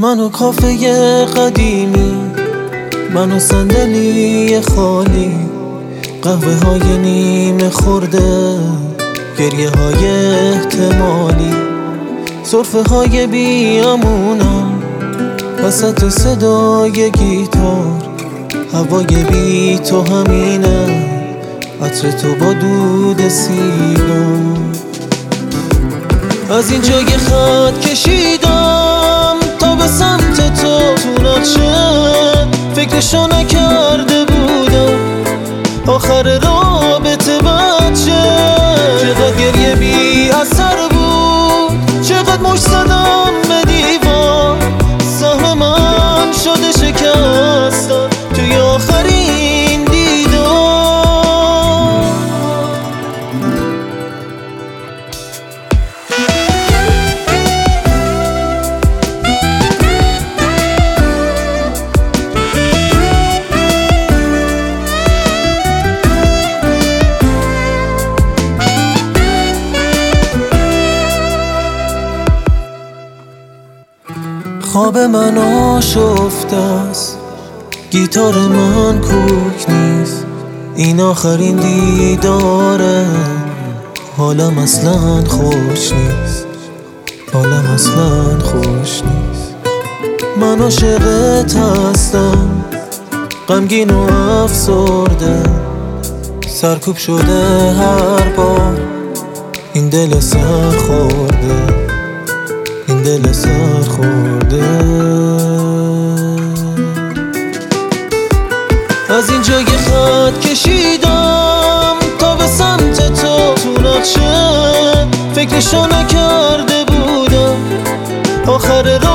منو کافه قدیمی، منو صندلی خالی، قهوه های نیمه خورده، گریه های احتمالی، سرفه های بیامونم وسط صدای گیتار، هوای بی تو همینه، عطر تو با دود سیگار. از این جای خط کشیدم تا به سمت تو نقشه، فکرشو نکرده بودم آخر رابطه بچه. چقدر گریه بی اثر بود، چقدر مشت زدم به دیوار، سهم من شده شکستم توی آخرین دیدار. خواب من آشفته است، گیتار من کوک نیست، این آخرین دیداره، حالم اصلا خوش نیست، حالم اصلا خوش نیست. من عاشقت هستم، غمگین و افسرده، سرکوب شده هر بار این دل سر خورده، این دل سر خورده. از این جای خط کشیدم تا به سمت تو نقشه، فکرشو نکرده بودم آخر